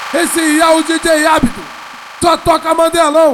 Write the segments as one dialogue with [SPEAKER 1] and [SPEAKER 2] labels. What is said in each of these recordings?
[SPEAKER 1] Esse é o DJ Hábito, só toca Mandelão.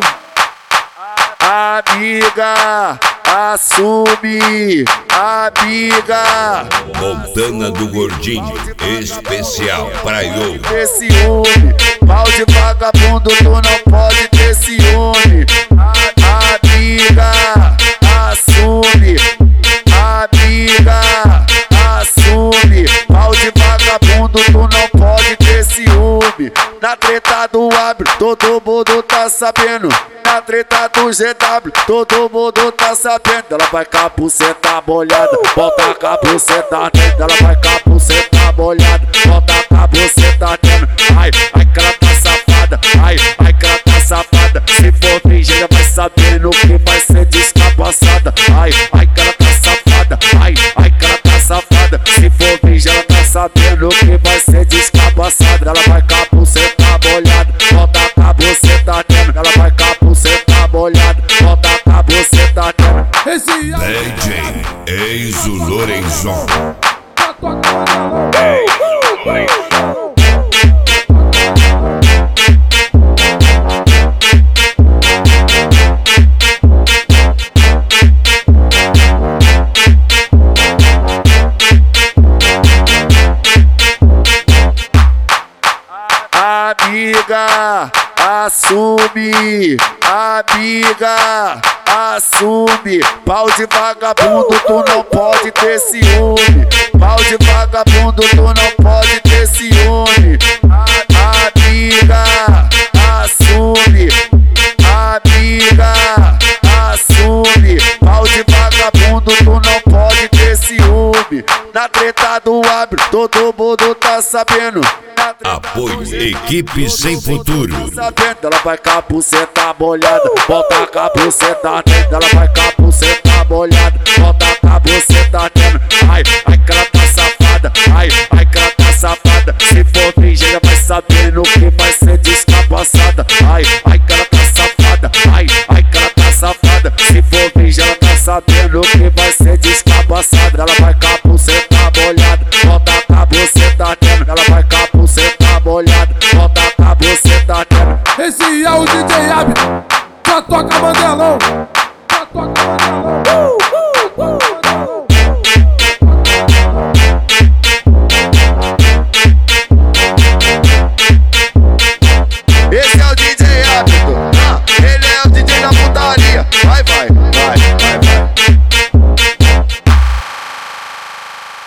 [SPEAKER 2] Amiga, assume, amiga.
[SPEAKER 3] Montana do Gordinho, especial pra eu.
[SPEAKER 2] Ter ciúme, pau de vagabundo, tu não pode ter ciúme. Amiga, assume, amiga, assume. Pau de vagabundo, tu não pode ter ciúme. Na treta do Abro, todo mundo tá sabendo. Na treta do GW, todo mundo tá sabendo. Ela vai com a buceta molhada, bota com a buceta dentro. Ela vai com a buceta molhada, bota com a buceta dentro. Ai, ai que ela tá safada, ai, ai que ela tá safada. Se for virgem já vai sabendo que vai ser descapaçada. Ai, ai que ela tá safada, ai, ai que ela tá safada. Se for virgem ela tá sabendo que vai ser descapaçada. Ela vai com a buceta molhada, bota com a buceta dentro. Ela vai com a buceta molhada, bota com a buceta dentro.
[SPEAKER 1] Esse é o
[SPEAKER 3] DJ Enzo Lorenzon.
[SPEAKER 1] só toca Mandelão.
[SPEAKER 2] Amiga, assume, amiga, assume. Pau de vagabundo, tu não pode ter ciúme. Pau de vagabundo, tu não pode ter ciúme. Amiga, assume, amiga, assume. Pau de vagabundo, tu não pode ter ciúme. Na treta do Abro, todo mundo tá sabendo.
[SPEAKER 3] Apoio Equipe Sem Futuro.
[SPEAKER 2] Ela vai com a buceta molhada, bota com a buceta dentro. Ela vai com a buceta molhada, bota com a buceta dentro. Ai, ai que ela tá safada, ai, ai que ela tá safada.